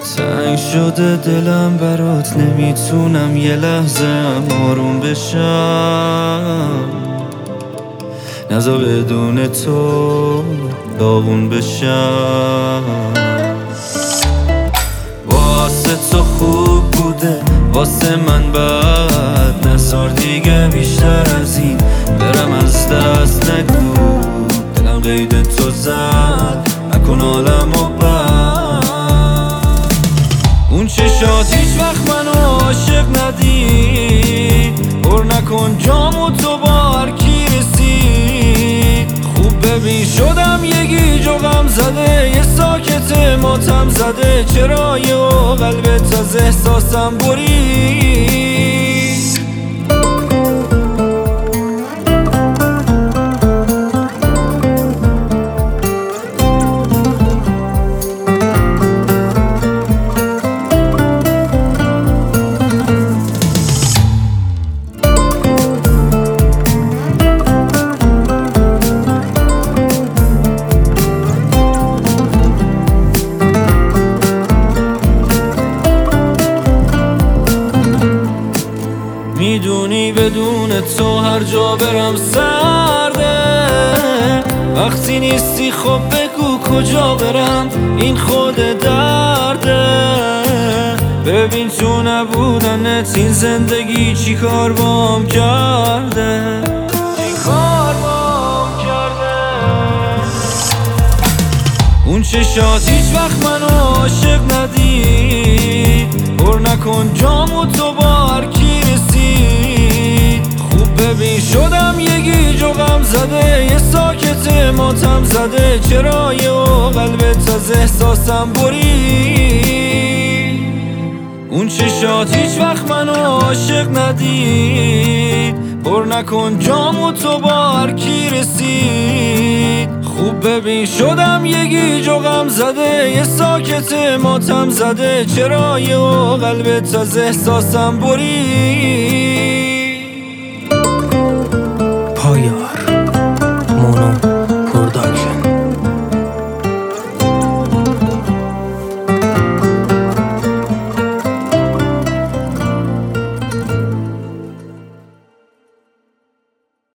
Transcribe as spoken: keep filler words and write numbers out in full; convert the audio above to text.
تنگ شده دلم برات، نمیتونم یه لحظه آروم بشم. نذار بدون تو داغون بشم. واسه تو خوب بوده، واسه من بد. نذار دیگه بیشتر از این برم از دست. نگو دلم قید تو زد، نکن عالمو بد. اون چشات هیچ وقت منو عاشق ندید. پر نکن جامو تو با هر کی رسید. خوب ببین شدم یه گیج و غم زده، یه ساکت ماتم زده. چرا یه قلبت از احساسم برید؟ میدونی بدون تو هر جا برم سرده. وقتی نیستی خب بگو کجا برم، این خود درده. ببین تو نبودنت این زندگی چی کار بام کرده، چی کار بام کرده. اون چشات هیچ وقت منو عاشق ندید. پر نکن جامو تو با هر کی رسید. خوب ببین شدم یه گیج و غم زده، یه ساکت ماتم زده. چرا یه قلبت از احساسم برید؟ اون چشات هیچ وقت منو عاشق ندید. پر نکن جامو تو با هر کی رسید. خوب ببین شدم یه گیج و غم زده، یه ساکت ماتم زده. چرا یه قلبت از احساسم برید؟